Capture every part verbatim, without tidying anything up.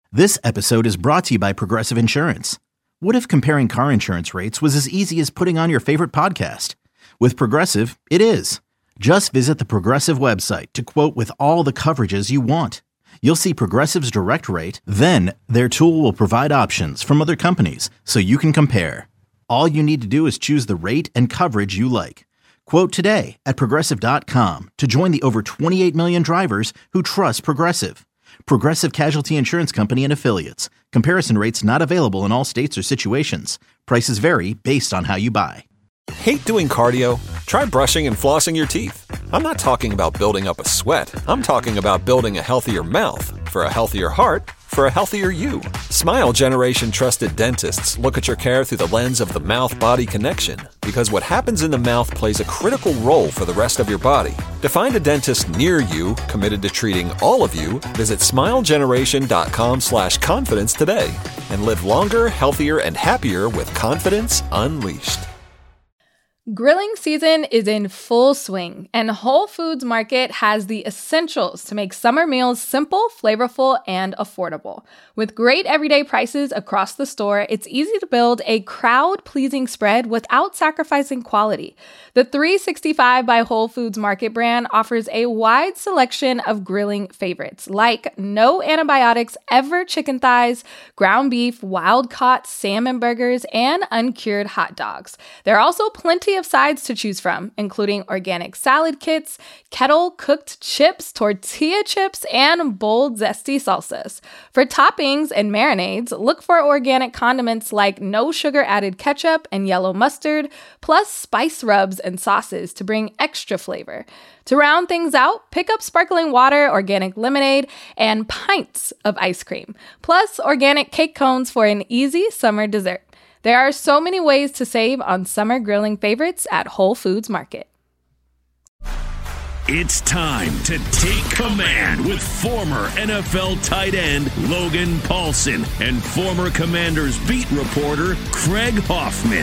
This episode is brought to you by Progressive Insurance. What if comparing car insurance rates was as easy as putting on your favorite podcast? With Progressive, it is. Just visit the Progressive website to quote with all the coverages you want. You'll see Progressive's direct rate, then their tool will provide options from other companies so you can compare. All you need to do is choose the rate and coverage you like. Quote today at progressive dot com to join the over twenty-eight million drivers who trust Progressive. Progressive Casualty Insurance Company and Affiliates. Comparison rates not available in all states or situations. Prices vary based on how you buy. Hate doing cardio? Try brushing and flossing your teeth. I'm not talking about building up a sweat. I'm talking about building a healthier mouth. For a healthier heart, for a healthier you. Smile Generation trusted dentists look at your care through the lens of the mouth-body connection, because what happens in the mouth plays a critical role for the rest of your body. To find a dentist near you committed to treating all of you, visit smilegeneration.com slash confidence today and live longer, healthier, and happier with confidence unleashed. Grilling season is in full swing, and Whole Foods Market has the essentials to make summer meals simple, flavorful, and affordable. With great everyday prices across the store, it's easy to build a crowd-pleasing spread without sacrificing quality. The three sixty-five by Whole Foods Market brand offers a wide selection of grilling favorites, like no antibiotics ever chicken thighs, ground beef, wild-caught salmon burgers, and uncured hot dogs. There are also plenty of sides to choose from, including organic salad kits, kettle-cooked chips, tortilla chips, and bold, zesty salsas. For toppings and marinades, look for organic condiments like no sugar-added ketchup and yellow mustard, plus spice rubs and sauces to bring extra flavor. To round things out, pick up sparkling water, organic lemonade, and pints of ice cream, plus organic cake cones for an easy summer dessert. There are so many ways to save on summer grilling favorites at Whole Foods Market. It's time to take command with former N F L tight end Logan Paulsen and former Commanders beat reporter Craig Hoffman.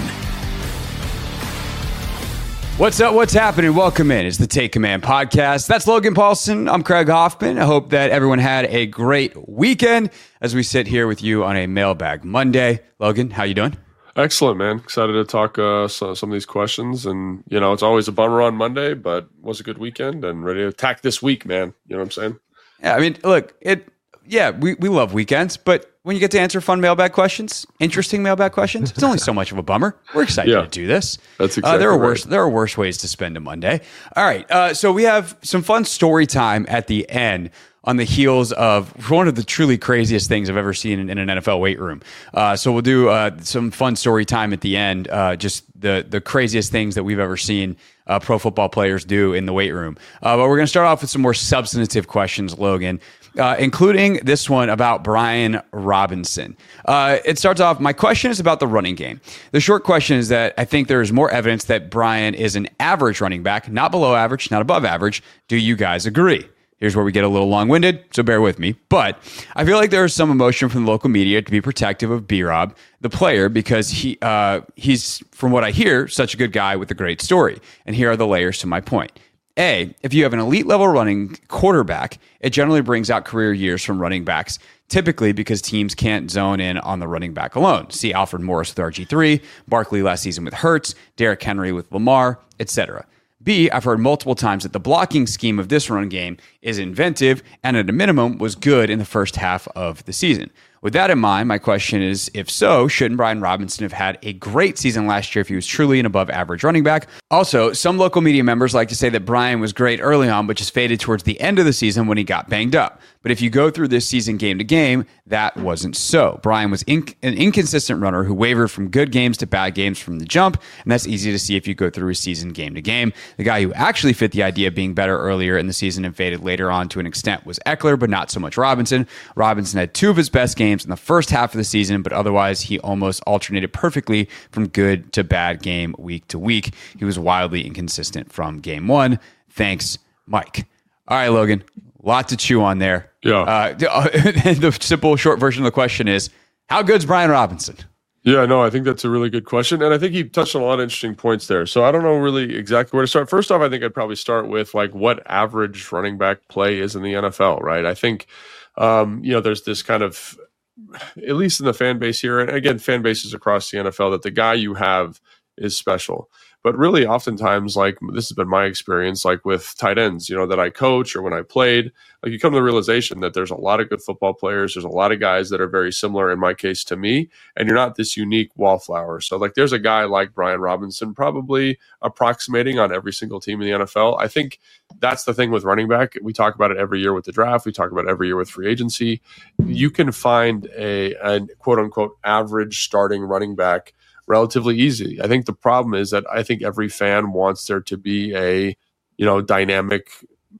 What's up? What's happening? Welcome in. It's the Take Command podcast. That's Logan Paulsen. I'm Craig Hoffman. I hope that everyone had a great weekend as we sit here with you on a Mailbag Monday. Logan, how you doing? Excellent, man. Excited to talk uh, so, some of these questions. And, you know, it's always a bummer on Monday, but it was a good weekend and ready to attack this week, man. You know what I'm saying? Yeah, I mean, look, it. yeah, we, we love weekends, but when you get to answer fun mailbag questions, interesting mailbag questions, it's only so much of a bummer. We're excited yeah, to do this. That's exactly uh, there are right. worse There are worse ways to spend a Monday. All right, uh, so we have some fun story time at the end on the heels of one of the truly craziest things I've ever seen in, in an N F L weight room. Uh, so we'll do uh, some fun story time at the end, uh, just the the craziest things that we've ever seen uh, pro football players do in the weight room. Uh, but we're going to start off with some more substantive questions, Logan, uh, including this one about Brian Robinson. Uh, it starts off, my question is about the running game. The short question is that I think there is more evidence that Brian is an average running back, not below average, not above average. Do you guys agree? Here's where we get a little long-winded, so bear with me. But I feel like there is some emotion from the local media to be protective of B-Rob, the player, because he uh, he's, from what I hear, such a good guy with a great story. And here are the layers to my point. A, if you have an elite-level running quarterback, it generally brings out career years from running backs, typically because teams can't zone in on the running back alone. See Alfred Morris with R G three, Barkley last season with Hurts, Derrick Henry with Lamar, et cetera. B, I've heard multiple times that the blocking scheme of this run game is inventive and at a minimum was good in the first half of the season. With that in mind, my question is, if so, shouldn't Brian Robinson have had a great season last year if he was truly an above average running back? Also, some local media members like to say that Brian was great early on, but just faded towards the end of the season when he got banged up. But if you go through this season game to game, that wasn't so. Brian was inc- an inconsistent runner who wavered from good games to bad games from the jump, and that's easy to see if you go through his season game to game. The guy who actually fit the idea of being better earlier in the season and faded later on to an extent was Eckler, but not so much Robinson. Robinson had two of his best games in the first half of the season, but otherwise he almost alternated perfectly from good to bad game week to week. He was wildly inconsistent from game one. Thanks, Mike. All right, Logan, a lot to chew on there. Yeah. Uh, the simple, short version of the question is, how good's Brian Robinson? Yeah, no, I think that's a really good question. And I think he touched on a lot of interesting points there. So I don't know really exactly where to start. First off, I think I'd probably start with like what average running back play is in the N F L, right? I think, um, you know, there's this kind of at least in the fan base here, and again, fan bases across the N F L, that the guy you have is special. But really, oftentimes, like this has been my experience, like with tight ends, you know, that I coach or when I played, like you come to the realization that there's a lot of good football players. There's a lot of guys that are very similar, in my case, to me, and you're not this unique wallflower. So like there's a guy like Brian Robinson probably approximating on every single team in the N F L. I think that's the thing with running back. We talk about it every year with the draft. We talk about it every year with free agency. You can find a, a quote unquote average starting running back relatively easy. I think the problem is that I think every fan wants there to be a, you know, dynamic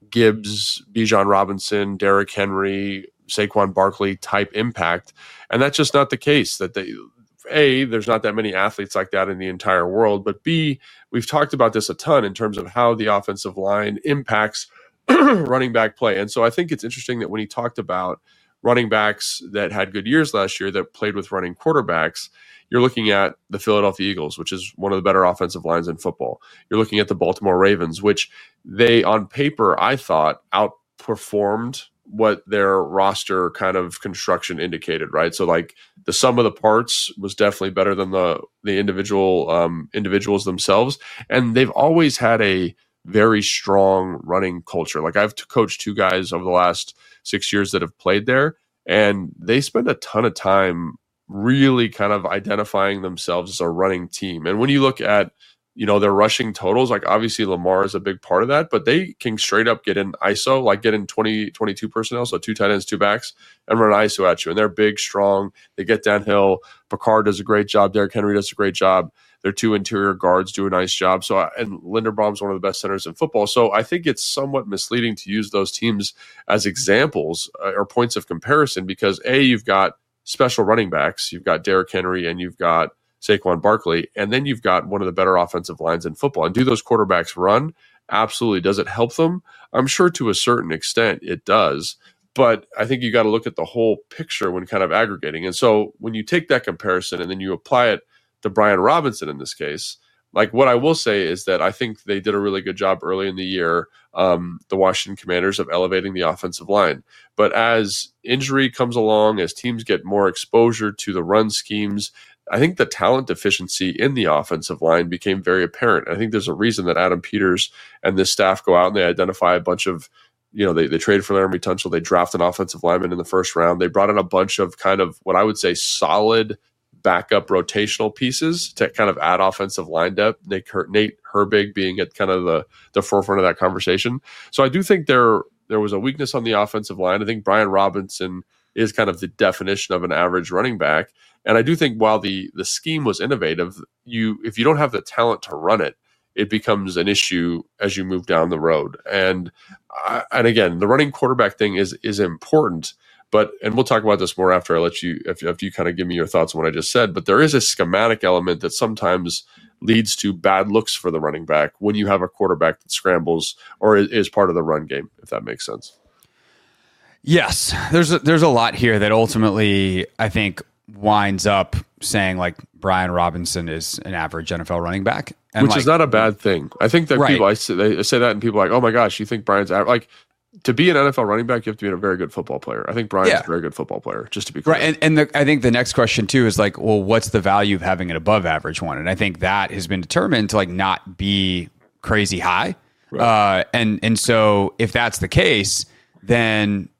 Gibbs, Bijan Robinson, Derrick Henry, Saquon Barkley type impact. And that's just not the case. That they, A, there's not that many athletes like that in the entire world. But B, we've talked about this a ton in terms of how the offensive line impacts running back play. And so I think it's interesting that when he talked about running backs that had good years last year that played with running quarterbacks, you're looking at the Philadelphia Eagles, which is one of the better offensive lines in football. You're looking at the Baltimore Ravens, which they, on paper, I thought outperformed what their roster kind of construction indicated, right? So like the sum of the parts was definitely better than the the individual um, individuals themselves. And they've always had a very strong running culture. Like I've coached two guys over the last six years that have played there, and they spend a ton of time really kind of identifying themselves as a running team. And when you look at, you know, their rushing totals, like obviously Lamar is a big part of that, but they can straight up get in I S O, like get in twenty, twenty-two personnel, so two tight ends, two backs, and run I S O at you. And they're big, strong. They get downhill. Picard does a great job. Derrick Henry does a great job. Their two interior guards do a nice job. So, and Linderbaum's one of the best centers in football. So I think it's somewhat misleading to use those teams as examples uh, or points of comparison because A, you've got special running backs. You've got Derrick Henry and you've got Saquon Barkley, and then you've got one of the better offensive lines in football. And do those quarterbacks run? Absolutely. Does it help them? I'm sure to a certain extent it does. But I think you got to look at the whole picture when kind of aggregating. And so when you take that comparison and then you apply it to Brian Robinson in this case, like what I will say is that I think they did a really good job early in the year, um, the Washington Commanders, of elevating the offensive line. But as injury comes along, as teams get more exposure to the run schemes, I think the talent deficiency in the offensive line became very apparent. I think there's a reason that Adam Peters and this staff go out and they identify a bunch of, you know, they, they traded for Laramie Tunsil. They draft an offensive lineman in the first round. They brought in a bunch of kind of what I would say solid backup rotational pieces to kind of add offensive line depth. Nate, Her- Nate Herbig being at kind of the, the forefront of that conversation. So I do think there there was a weakness on the offensive line. I think Brian Robinson is kind of the definition of an average running back. And I do think while the the scheme was innovative, you if you don't have the talent to run it, it becomes an issue as you move down the road. And uh, and again, the running quarterback thing is is important. But, and we'll talk about this more after I let you, if, if you kind of give me your thoughts on what I just said, but there is a schematic element that sometimes leads to bad looks for the running back when you have a quarterback that scrambles or is, is part of the run game, if that makes sense. Yes, there's a, there's a lot here that ultimately I think winds up saying like Brian Robinson is an average N F L running back. And Which like, is not a bad thing. I think that right. people, I say, they say that and people are like, oh my gosh, you think Brian's average? Like, to be an N F L running back, you have to be a very good football player. I think Brian's yeah. a very good football player, just to be clear. Right, and, and the, I think the next question, too, is like, well, what's the value of having an above-average one? And I think that has been determined to like not be crazy high. Right. Uh, and and so if that's the case, then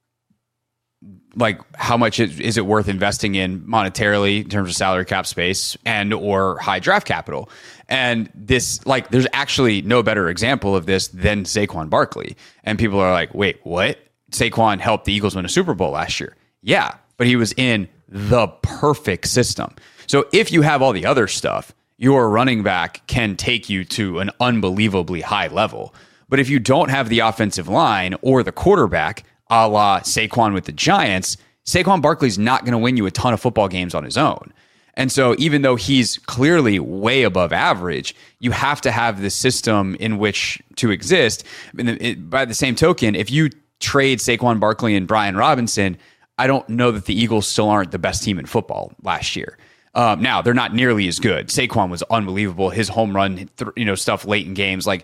like how much is, is it worth investing in monetarily in terms of salary cap space and or high draft capital? And this, like, there's actually no better example of this than Saquon Barkley. And people are like, wait, what? Saquon helped the Eagles win a Super Bowl last year. Yeah, but he was in the perfect system. So if you have all the other stuff, your running back can take you to an unbelievably high level. But if you don't have the offensive line or the quarterback, a la Saquon with the Giants, Saquon Barkley's not going to win you a ton of football games on his own. And so even though he's clearly way above average, you have to have the system in which to exist. And it, by the same token, if you trade Saquon Barkley and Brian Robinson, I don't know that the Eagles still aren't the best team in football last year. Um, now, they're not nearly as good. Saquon was unbelievable. His home run, you know, stuff late in games, like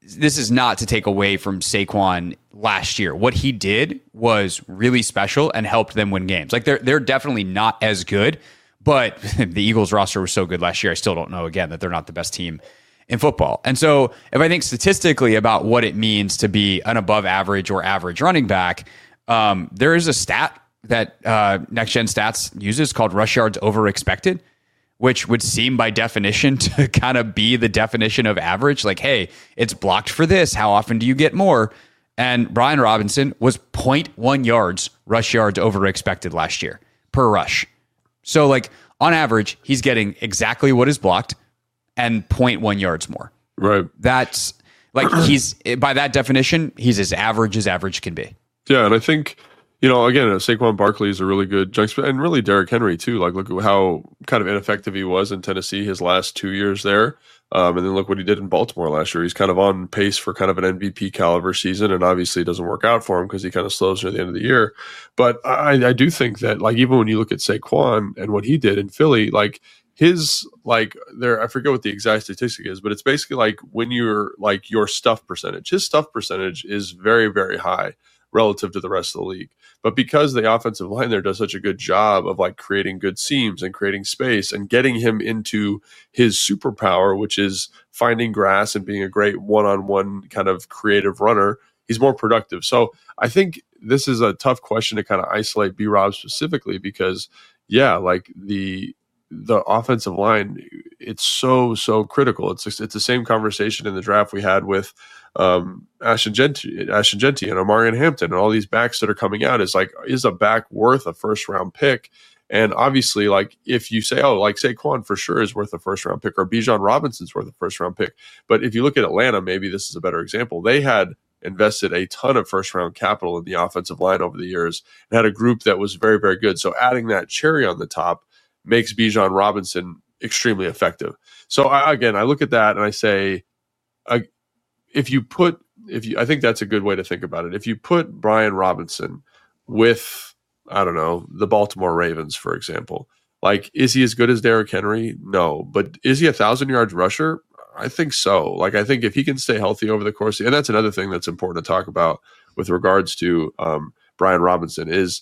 this is not to take away from Saquon last year. What he did was really special and helped them win games. Like they're they're definitely not as good, but the Eagles roster was so good last year. I still don't know again that they're not the best team in football. And so if I think statistically about what it means to be an above average or average running back, um, there is a stat that uh, Next Gen Stats uses called rush yards over expected, which would seem by definition to kind of be the definition of average. Like, hey, it's blocked for this. How often do you get more? And Brian Robinson was zero point one yards rush yards over expected last year per rush. So like on average, he's getting exactly what is blocked and zero point one yards more. Right. That's like he's by that definition, he's as average as average can be. Yeah. And I think, you know, again, Saquon Barkley is a really good juxtaposition, and really Derrick Henry too. Like, look at how kind of ineffective he was in Tennessee his last two years there, um, and then look what he did in Baltimore last year. He's kind of on pace for kind of an M V P caliber season, and obviously it doesn't work out for him because he kind of slows near the end of the year. But I, I do think that, like, even when you look at Saquon and what he did in Philly, like his like there, I forget what the exact statistic is, but it's basically like when you're like your stuff percentage. His stuff percentage is very, very high relative to the rest of the league. But because the offensive line there does such a good job of like creating good seams and creating space and getting him into his superpower, which is finding grass and being a great one-on-one kind of creative runner, he's more productive. So I think this is a tough question to kind of isolate B-Rob specifically because, yeah, like the the offensive line, it's so, so critical. It's it's the same conversation in the draft we had with um, Ashton Genty, Ashton Genty and Omarion Hampton and all these backs that are coming out. Is like, is a back worth a first round pick? And obviously, like if you say, oh, like Saquon for sure is worth a first round pick, or Bijan Robinson's worth a first round pick. But if you look at Atlanta, maybe this is a better example. They had invested a ton of first round capital in the offensive line over the years and had a group that was very, very good. So adding that cherry on the top makes Bijan Robinson extremely effective. So I, again, I look at that and I say, uh, if you put, if you, I think that's a good way to think about it. If you put Brian Robinson with, I don't know, the Baltimore Ravens, for example, like, is he as good as Derrick Henry? No, but is he a thousand yards rusher? I think so. Like, I think if he can stay healthy over the course, and that's another thing that's important to talk about with regards to um, Brian Robinson is,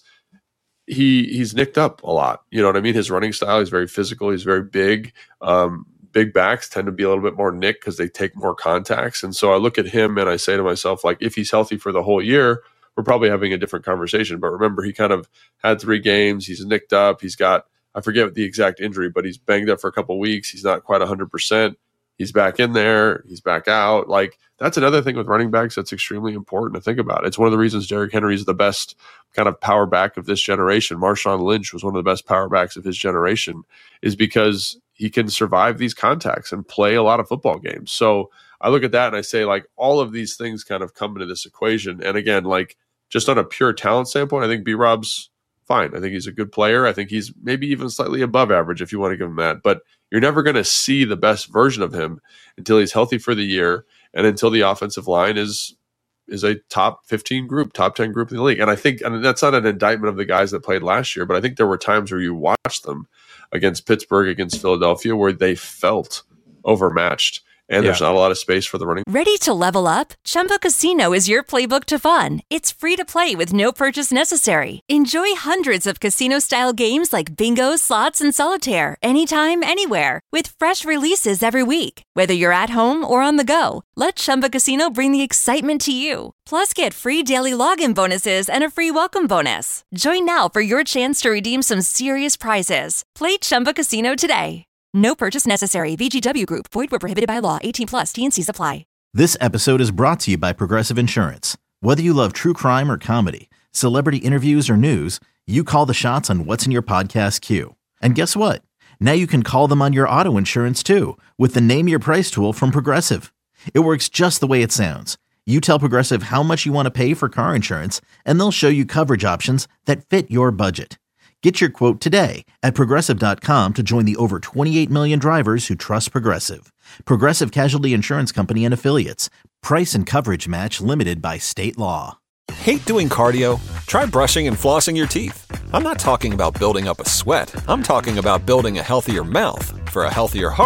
He he's nicked up a lot. You know what I mean? His running style, he's very physical. He's very big. Um, big backs tend to be a little bit more nicked because they take more contacts. And so I look at him and I say to myself, like, if he's healthy for the whole year, we're probably having a different conversation. But remember, he kind of had three games. He's nicked up. He's got, I forget the exact injury, but he's banged up for a couple of weeks. He's not quite one hundred percent. He's back in there. He's back out. Like, that's another thing with running backs that's extremely important to think about. It's one of the reasons Derrick Henry is the best kind of power back of this generation. Marshawn Lynch was one of the best power backs of his generation, is because he can survive these contacts and play a lot of football games. So I look at that and I say, like, all of these things kind of come into this equation. And again, like, just on a pure talent standpoint, I think B-Rob's fine. I think he's a good player. I think he's maybe even slightly above average if you want to give him that. But you're never going to see the best version of him until he's healthy for the year and until the offensive line is is a top fifteen group, top ten group in the league. And I think, I mean, that's not an indictment of the guys that played last year, but I think there were times where you watched them against Pittsburgh, against Philadelphia, where they felt overmatched. And Yeah. there's not a lot of space for the running. Ready to level up? Chumba Casino is your playbook to fun. It's free to play with no purchase necessary. Enjoy hundreds of casino-style games like bingo, slots, and solitaire anytime, anywhere with fresh releases every week. Whether you're at home or on the go, let Chumba Casino bring the excitement to you. Plus, get free daily login bonuses and a free welcome bonus. Join now for your chance to redeem some serious prizes. Play Chumba Casino today. No purchase necessary. V G W Group. Void where prohibited by law. eighteen plus. T and C's apply. This episode is brought to you by Progressive Insurance. Whether you love true crime or comedy, celebrity interviews or news, you call the shots on what's in your podcast queue. And guess what? Now you can call them on your auto insurance too with the Name Your Price tool from Progressive. It works just the way it sounds. You tell Progressive how much you want to pay for car insurance, and they'll show you coverage options that fit your budget. Get your quote today at Progressive dot com to join the over twenty-eight million drivers who trust Progressive. Progressive Casualty Insurance Company and Affiliates. Price and coverage match limited by state law. Hate doing cardio? Try brushing and flossing your teeth. I'm not talking about building up a sweat. I'm talking about building a healthier mouth. For a healthier heart,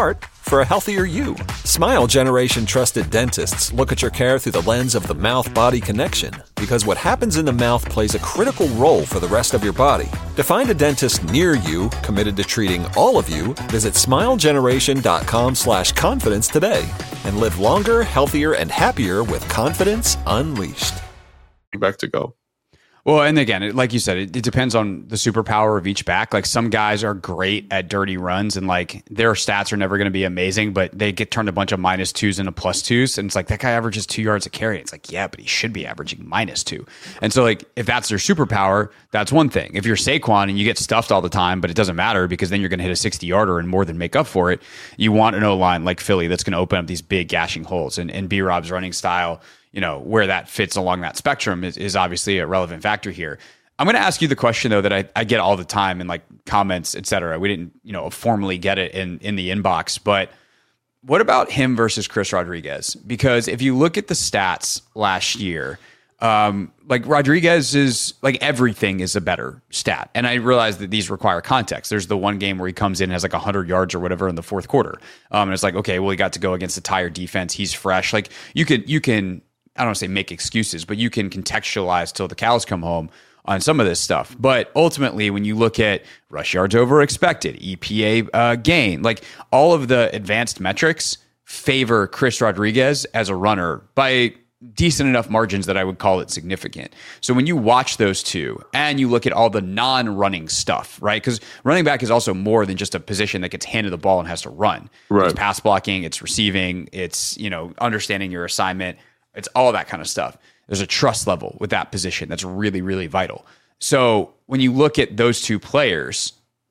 for a healthier you. Smile Generation trusted dentists look at your care through the lens of the mouth-body connection, because what happens in the mouth plays a critical role for the rest of your body. To find a dentist near you committed to treating all of you, visit smilegeneration.com slash confidence today and live longer, healthier, and happier with confidence unleashed. Back to go. Well, and again, it, like you said, it, it depends on the superpower of each back. Like some guys are great at dirty runs and like their stats are never going to be amazing, but they get turned a bunch of minus twos into plus twos. And it's like, that guy averages two yards a carry. It's like, yeah, but he should be averaging minus two. And so like, if that's their superpower, that's one thing. If you're Saquon and you get stuffed all the time, but it doesn't matter because then you're going to hit a sixty yarder and more than make up for it. You want an O-line like Philly that's going to open up these big gashing holes, and, and B-Rob's running style, you know, where that fits along that spectrum is, is obviously a relevant factor here. I'm going to ask you the question, though, that I, I get all the time in like comments, et cetera. We didn't, you know, formally get it in, in the inbox, but what about him versus Chris Rodriguez? Because if you look at the stats last year, um, like Rodriguez is like everything is a better stat. And I realize that these require context. There's the one game where he comes in and has like one hundred yards or whatever in the fourth quarter. Um, and it's like, okay, well, he got to go against the tired defense. He's fresh. Like you could, you can, I don't want to say make excuses, but you can contextualize till the cows come home on some of this stuff. But ultimately, when you look at rush yards over expected, E P A uh, gain, like all of the advanced metrics favor Chris Rodriguez as a runner by decent enough margins that I would call it significant. So when you watch those two and you look at all the non-running stuff, right? Because running back is also more than just a position that gets handed the ball and has to run. Right. It's pass blocking, it's receiving, it's, you know, understanding your assignment. It's all that kind of stuff. There's a trust level with that position that's really, really vital. So when you look at those two players,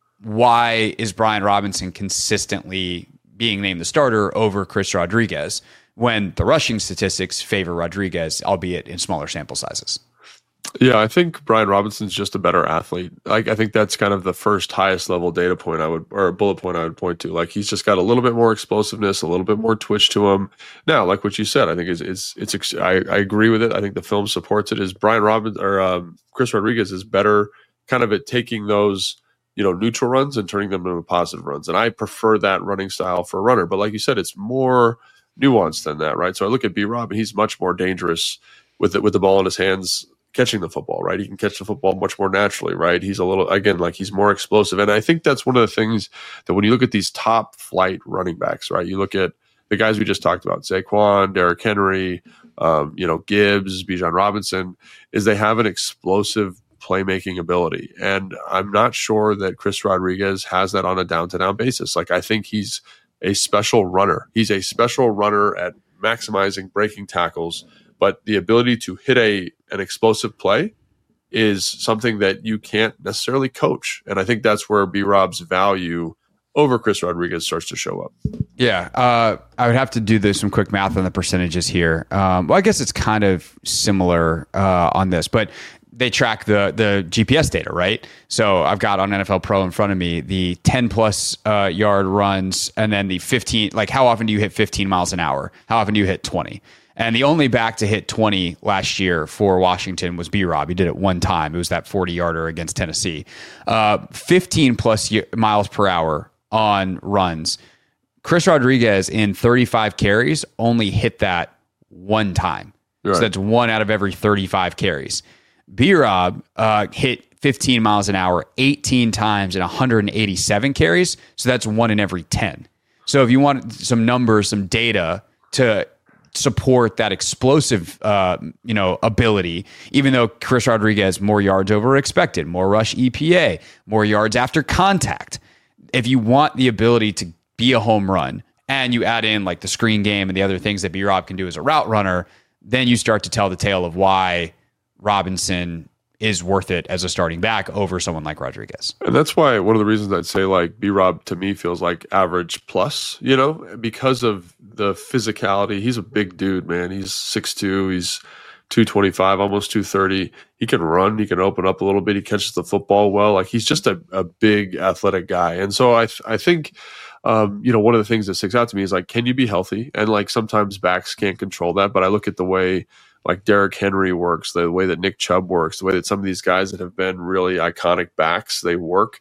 why is Brian Robinson consistently being named the starter over Chris Rodriguez when the rushing statistics favor Rodriguez, albeit in smaller sample sizes? Yeah, I think Brian Robinson's just a better athlete. Like, I think that's kind of the first highest level data point I would, or bullet point I would point to. Like, he's just got a little bit more explosiveness, a little bit more twitch to him. Now, like what you said, I think is it's it's I, I agree with it. I think the film supports it. Is Brian Robinson or um, Chris Rodriguez is better, kind of at taking those, you know, neutral runs and turning them into positive runs, and I prefer that running style for a runner. But like you said, it's more nuanced than that, right? So I look at B-Rob, and he's much more dangerous with it with the ball in his hands, catching the football, right? He can catch the football much more naturally, right? He's a little, again, like he's more explosive. And I think that's one of the things that when you look at these top flight running backs, right? You look at the guys we just talked about, Saquon, Derrick Henry, um, you know, Gibbs, Bijan Robinson, is they have an explosive playmaking ability. And I'm not sure that Chris Rodriguez has that on a down-to-down basis. Like, I think he's a special runner. He's a special runner at maximizing breaking tackles, but the ability to hit a an explosive play is something that you can't necessarily coach. And I think that's where B-Rob's value over Chris Rodriguez starts to show up. Yeah, uh, I would have to do this, some quick math on the percentages here. Um, well, I guess it's kind of similar uh, on this, but they track the the G P S data, right? So I've got on N F L Pro in front of me the ten plus uh, yard runs, and then the fifteen. Like, how often do you hit fifteen miles an hour? How often do you hit twenty? And the only back to hit twenty last year for Washington was B-Rob. He did it one time. It was that forty yarder against Tennessee. Uh, fifteen plus y- miles per hour on runs. Chris Rodriguez in thirty-five carries only hit that one time. Right. So that's one out of every thirty-five carries. B-Rob uh, hit fifteen miles an hour eighteen times in one hundred eighty-seven carries. So that's one in every ten. So if you want some numbers, some data to support that explosive, uh, you know, ability, even though Chris Rodriguez more yards over expected, more rush E P A, more yards after contact. If you want the ability to be a home run and you add in like the screen game and the other things that B-Rob can do as a route runner, then you start to tell the tale of why Robinson is worth it as a starting back over someone like Rodriguez. And that's why one of the reasons I'd say like B-Rob to me feels like average plus, you know, because of the physicality. He's a big dude, man. He's six two, he's two twenty-five, almost two thirty. He can run, he can open up a little bit, he catches the football well. Like, he's just a, a big athletic guy. And so I th- I think um, you know, one of the things that sticks out to me is like, can you be healthy? And like sometimes backs can't control that, but I look at the way like Derrick Henry works, the way that Nick Chubb works, the way that some of these guys that have been really iconic backs, they work.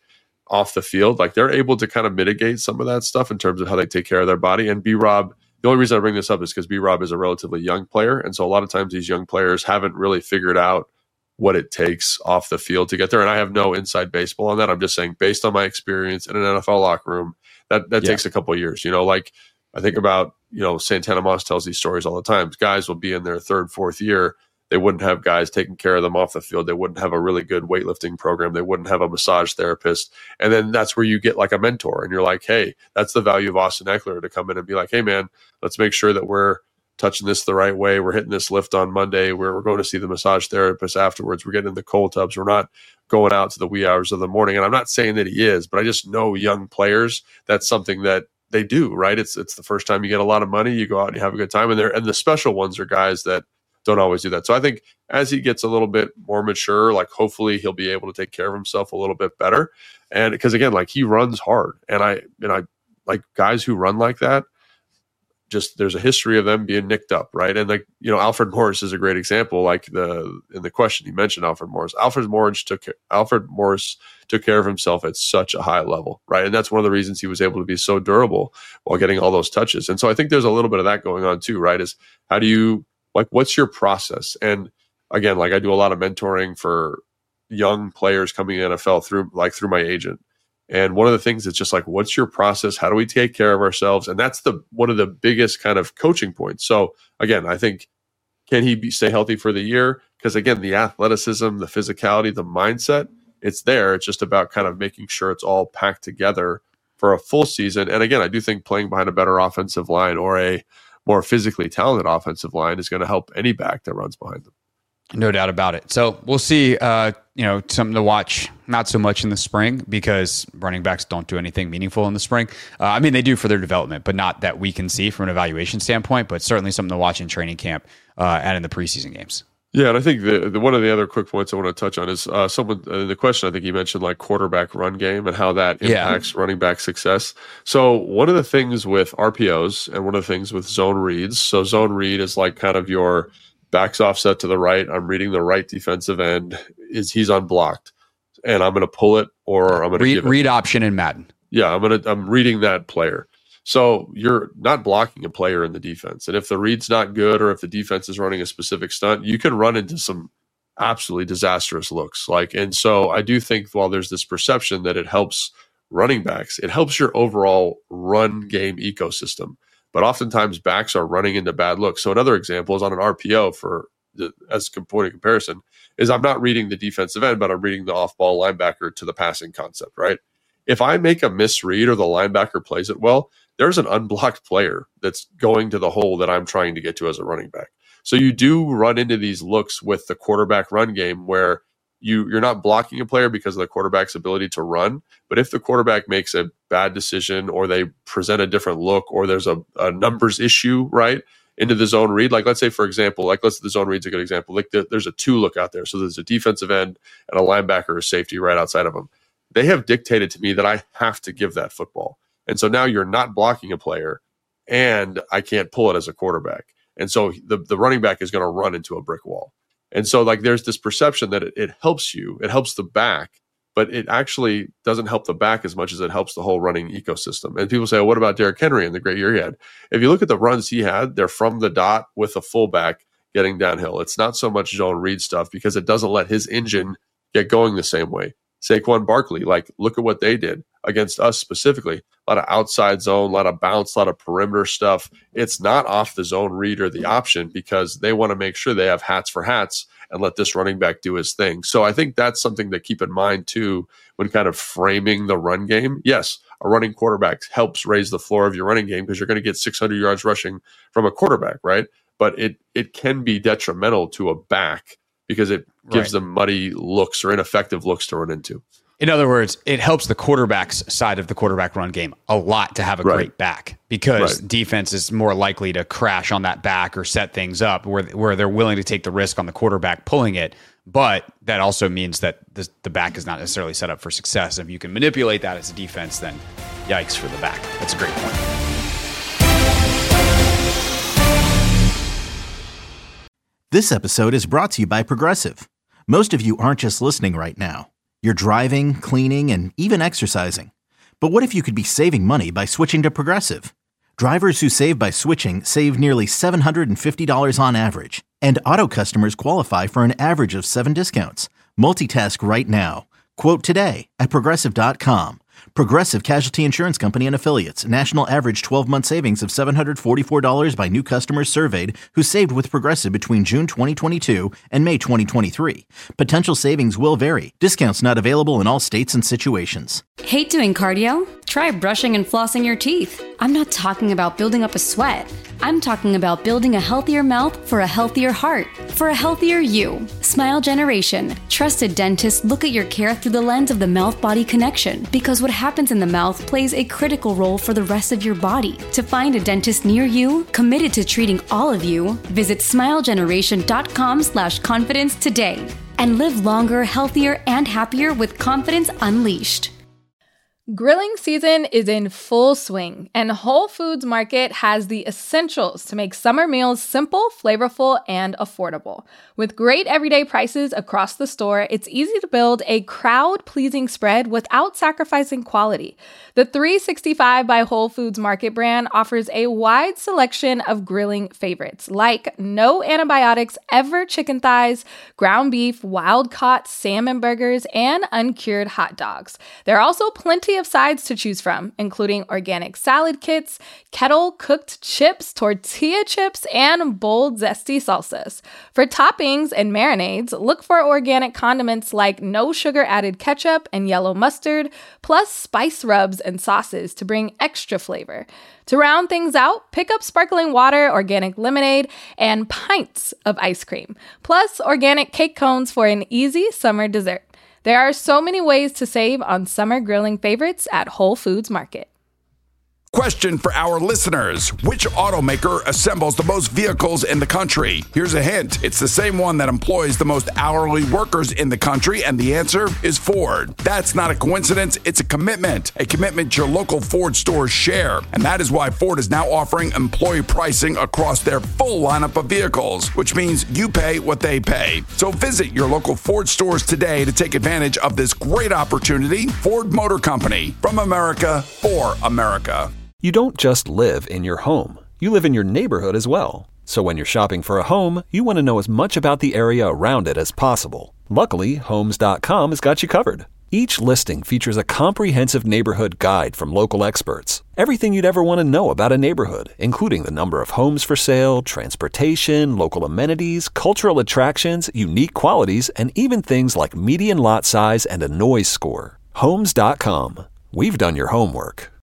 off the field, like they're able to kind of mitigate some of that stuff in terms of how they take care of their body. And B-Rob, the only reason I bring this up is because B-Rob is a relatively young player. And so a lot of times these young players haven't really figured out what it takes off the field to get there. And I have no inside baseball on that. I'm just saying, based on my experience in an N F L locker room, that, that yeah. takes a couple of years. You know, like I think about, you know, Santana Moss tells these stories all the time. Guys will be in their third, fourth year. They wouldn't have guys taking care of them off the field. They wouldn't have a really good weightlifting program. They wouldn't have a massage therapist. And then that's where you get like a mentor. And you're like, hey, that's the value of Austin Ekeler, to come in and be like, hey, man, let's make sure that we're touching this the right way. We're hitting this lift on Monday. We're, we're going to see the massage therapist afterwards. We're getting in the cold tubs. We're not going out to the wee hours of the morning. And I'm not saying that he is, but I just know young players, that's something that they do, right? It's it's the first time you get a lot of money. You go out and you have a good time. And, and the special ones are guys that don't always do that. So I think as he gets a little bit more mature, like hopefully he'll be able to take care of himself a little bit better. And because again, like he runs hard. And I, and I like guys who run like that, just there's a history of them being nicked up, right? And like, you know, Alfred Morris is a great example. Like the in the question you mentioned Alfred Morris. Alfred Morris took Alfred Morris took care of himself at such a high level, right? And that's one of the reasons he was able to be so durable while getting all those touches. And so I think there's a little bit of that going on too, right? Is how do you like what's your process? And again, like I do a lot of mentoring for young players coming in N F L through like through my agent. And one of the things is just like, what's your process? How do we take care of ourselves? And that's the one of the biggest kind of coaching points. So again, I think, can he be, stay healthy for the year? Because again, the athleticism, the physicality, the mindset, it's there. It's just about kind of making sure it's all packed together for a full season. And again, I do think playing behind a better offensive line or a more physically talented offensive line is going to help any back that runs behind them. No doubt about it. So we'll see, uh, you know, something to watch, not so much in the spring because running backs don't do anything meaningful in the spring. Uh, I mean, they do for their development, but not that we can see from an evaluation standpoint, but certainly something to watch in training camp uh, and in the preseason games. Yeah, and I think the, the one of the other quick points I want to touch on is uh, someone uh, the question I think you mentioned like quarterback run game and how that impacts yeah. running back success. So one of the things with R P Os and one of the things with zone reads. So zone read is like kind of your back's offset to the right. I'm reading the right defensive end. Is he's unblocked, and I'm going to pull it or I'm going to read, give it. Read option in Madden. Yeah, I'm going to. I'm reading that player. So you're not blocking a player in the defense, and if the read's not good or if the defense is running a specific stunt, you can run into some absolutely disastrous looks. Like, and so I do think while there's this perception that it helps running backs, it helps your overall run game ecosystem. But oftentimes backs are running into bad looks. So another example is on an R P O for the, as a point of comparison is I'm not reading the defensive end, but I'm reading the off-ball linebacker to the passing concept, right? If I make a misread or the linebacker plays it well, there's an unblocked player that's going to the hole that I'm trying to get to as a running back. So you do run into these looks with the quarterback run game where You, you're not blocking a player because of the quarterback's ability to run. But if the quarterback makes a bad decision or they present a different look or there's a, a numbers issue, right, into the zone read, like let's say, for example, like let's the zone read's a good example. Like the, there's a two look out there. So there's a defensive end and a linebacker or safety right outside of them. They have dictated to me that I have to give that football. And so now you're not blocking a player and I can't pull it as a quarterback. And so the, the running back is going to run into a brick wall. And so like there's this perception that it, it helps you, it helps the back, but it actually doesn't help the back as much as it helps the whole running ecosystem. And people say, well, what about Derrick Henry and the great year he had? If you look at the runs he had, they're from the dot with a fullback getting downhill. It's not so much zone read stuff because it doesn't let his engine get going the same way. Saquon Barkley, like look at what they did against us specifically. A lot of outside zone, a lot of bounce, a lot of perimeter stuff. It's not off the zone read or the option because they want to make sure they have hats for hats and let this running back do his thing. So I think that's something to keep in mind too when kind of framing the run game. Yes, a running quarterback helps raise the floor of your running game because you're going to get six hundred yards rushing from a quarterback, right? But it it can be detrimental to a back because it gives right. them muddy looks or ineffective looks to run into. In other words, it helps the quarterback's side of the quarterback run game a lot to have a right. great back because right. defense is more likely to crash on that back or set things up where where they're willing to take the risk on the quarterback pulling it. But that also means that the, the back is not necessarily set up for success. If you can manipulate that as a defense, then yikes for the back. That's a great point. This episode is brought to you by Progressive. Most of you aren't just listening right now. You're driving, cleaning, and even exercising. But what if you could be saving money by switching to Progressive? Drivers who save by switching save nearly seven hundred fifty dollars on average, and auto customers qualify for an average of seven discounts. Multitask right now. Quote today at Progressive dot com. Progressive Casualty Insurance Company and Affiliates. National average twelve-month savings of seven hundred forty-four dollars by new customers surveyed who saved with Progressive between June twenty twenty-two and May twenty twenty-three. Potential savings will vary. Discounts not available in all states and situations. Hate doing cardio? Try brushing and flossing your teeth. I'm not talking about building up a sweat. I'm talking about building a healthier mouth for a healthier heart, for a healthier you. Smile Generation. Trusted dentists look at your care through the lens of the mouth-body connection, because what happens in the mouth plays a critical role for the rest of your body. To find a dentist near you, committed to treating all of you, visit smilegeneration.com slash confidence today. And live longer, healthier, and happier with confidence unleashed. Grilling season is in full swing, and Whole Foods Market has the essentials to make summer meals simple, flavorful, and affordable. With great everyday prices across the store, it's easy to build a crowd-pleasing spread without sacrificing quality. The three sixty-five by Whole Foods Market brand offers a wide selection of grilling favorites, like no antibiotics ever chicken thighs, ground beef, wild-caught salmon burgers, and uncured hot dogs. There are also plenty of sides to choose from, including organic salad kits, kettle-cooked chips, tortilla chips, and bold, zesty salsas. For toppings and marinades, look for organic condiments like no-sugar-added ketchup and yellow mustard, plus spice rubs and sauces to bring extra flavor. To round things out, pick up sparkling water, organic lemonade, and pints of ice cream, plus organic cake cones for an easy summer dessert. There are so many ways to save on summer grilling favorites at Whole Foods Market. Question for our listeners. Which automaker assembles the most vehicles in the country? Here's a hint. It's the same one that employs the most hourly workers in the country, and the answer is Ford. That's not a coincidence. It's a commitment. A commitment your local Ford stores share. And that is why Ford is now offering employee pricing across their full lineup of vehicles, which means you pay what they pay. So visit your local Ford stores today to take advantage of this great opportunity. Ford Motor Company. From America, for America. You don't just live in your home. You live in your neighborhood as well. So when you're shopping for a home, you want to know as much about the area around it as possible. Luckily, Homes dot com has got you covered. Each listing features a comprehensive neighborhood guide from local experts. Everything you'd ever want to know about a neighborhood, including the number of homes for sale, transportation, local amenities, cultural attractions, unique qualities, and even things like median lot size and a noise score. Homes dot com. We've done your homework.